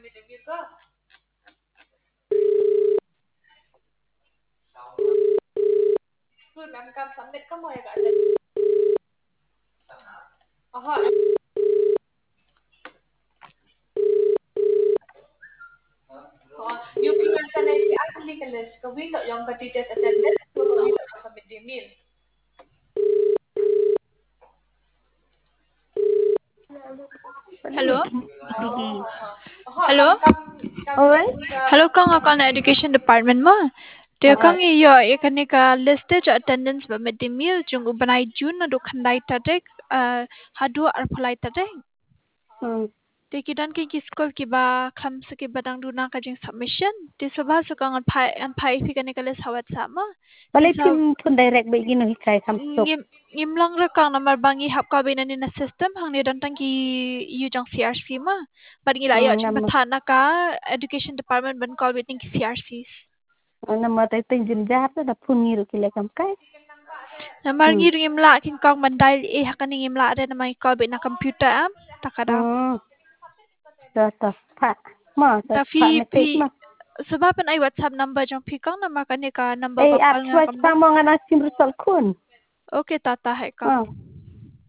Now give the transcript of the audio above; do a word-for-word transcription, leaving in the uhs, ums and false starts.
Hello. Didi. Hello. Oi? Hello kang akal na education department mo. Dia Ah, kang iyo ikani ka listed attendance ba mid meal jung ubanai June na do khandai tadek hadu ar phalai tadek. hmm. Dia kidan ki school ki ba kham se ki badang duna ka jing submission. Dia sabha su kang an phai an phai fi kani ka les hawat sama. Dia Balai sa tim pun direct baik gini hikrai samsuk. ngim ngimlang ra kang namar bangi hap ka binani na system hang ni dan tang ki yu jang C R C ma bar ngi la ya Hmm, chung nama bathana ka education department ban call waiting ki C R C nama tay tay jin jap na pun ni ru kile kam kai. namar Hmm. ngi ngim la king kong bandai e hakani ngim la re namai call be na computer am takada Hmm. Dah tak pak. Ma tak ta pak fi message fi ma. sebab an ai whatsapp number jang fi kang namar kani ka number Eh, ba ap call nga cuaca kam ba sama ngana sim rusal kun. okay tata hai Ah. kang